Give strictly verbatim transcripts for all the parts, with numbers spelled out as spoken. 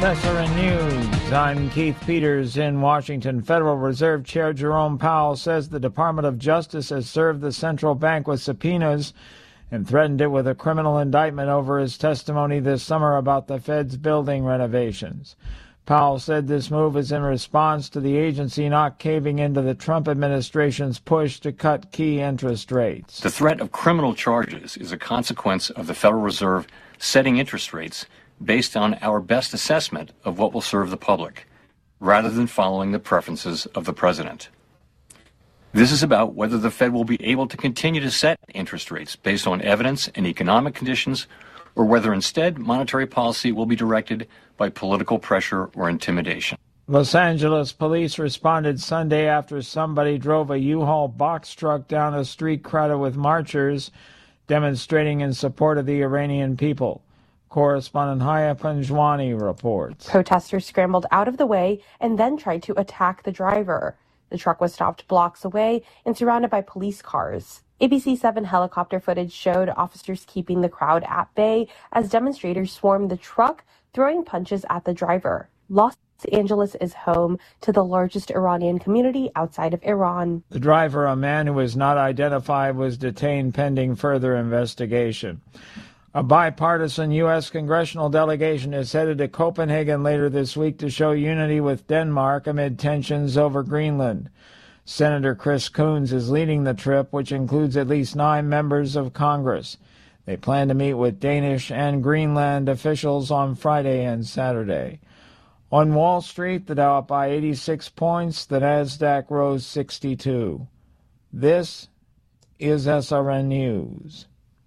with S R N News. I'm Keith Peters in Washington. Federal Reserve Chair Jerome Powell says the Department of Justice has served the central bank with subpoenas and threatened it with a criminal indictment over his testimony this summer about the Fed's building renovations. Powell said this move is in response to the agency not caving into the Trump administration's push to cut key interest rates. The threat of criminal charges is a consequence of the Federal Reserve setting interest rates based on our best assessment of what will serve the public, rather than following the preferences of the president. This is about whether the Fed will be able to continue to set interest rates based on evidence and economic conditions, or whether instead monetary policy will be directed by political pressure or intimidation. Los Angeles police responded Sunday after somebody drove a U-Haul box truck down a street crowded with marchers demonstrating in support of the Iranian people. Correspondent Haya Panjwani reports. Protesters scrambled out of the way and then tried to attack the driver. The truck was stopped blocks away and surrounded by police cars. A B C seven helicopter footage showed officers keeping the crowd at bay as demonstrators swarmed the truck, throwing punches at the driver. Los Angeles is home to the largest Iranian community outside of Iran. The driver, a man who was not identified, was detained pending further investigation. A bipartisan U S congressional delegation is headed to Copenhagen later this week to show unity with Denmark amid tensions over Greenland. Senator Chris Coons is leading the trip, which includes at least nine members of Congress. They plan to meet with Danish and Greenland officials on Friday and Saturday. On Wall Street, the Dow up by eighty-six points, the Nasdaq rose sixty-two. This is S R N News.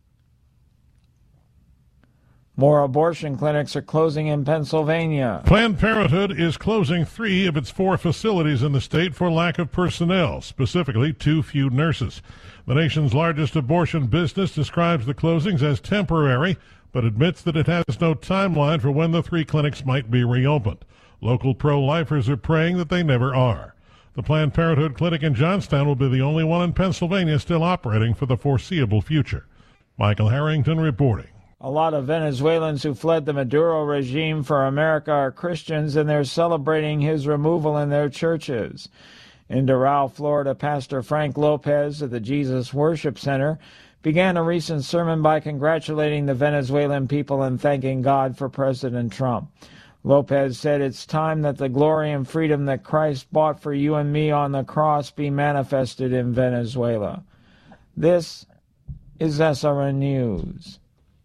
More abortion clinics are closing in Pennsylvania. Planned Parenthood is closing three of its four facilities in the state for lack of personnel, specifically too few nurses. The nation's largest abortion business describes the closings as temporary, but admits that it has no timeline for when the three clinics might be reopened. Local pro-lifers are praying that they never are. The Planned Parenthood clinic in Johnstown will be the only one in Pennsylvania still operating for the foreseeable future. Michael Harrington reporting. A lot of Venezuelans who fled the Maduro regime for America are Christians, and they're celebrating his removal in their churches. In Doral, Florida, Pastor Frank Lopez of the Jesus Worship Center began a recent sermon by congratulating the Venezuelan people and thanking God for President Trump. Lopez said it's time that the glory and freedom that Christ bought for you and me on the cross be manifested in Venezuela. This is S R N News.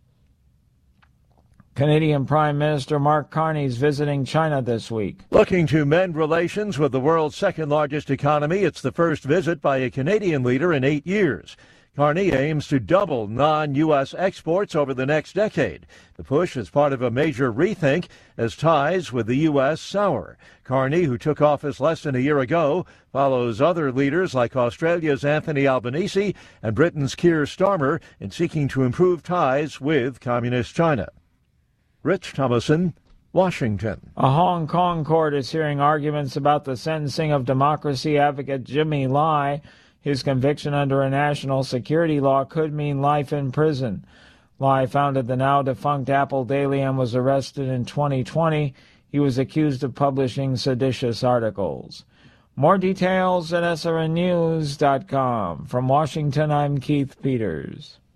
Canadian Prime Minister Mark Carney is visiting China this week. Looking to mend relations with the world's second-largest economy, it's the first visit by a Canadian leader in eight years. Carney aims to double non-U S exports over the next decade. The push is part of a major rethink as ties with the U S sour. Carney, who took office less than a year ago, follows other leaders like Australia's Anthony Albanese and Britain's Keir Starmer in seeking to improve ties with Communist China. Rich Thomason, Washington. A Hong Kong court is hearing arguments about the sentencing of democracy advocate Jimmy Lai. His conviction under a national security law could mean life in prison. Lai founded the now-defunct Apple Daily and was arrested in twenty twenty. He was accused of publishing seditious articles. More details at S R N news dot com. From Washington, I'm Keith Peters.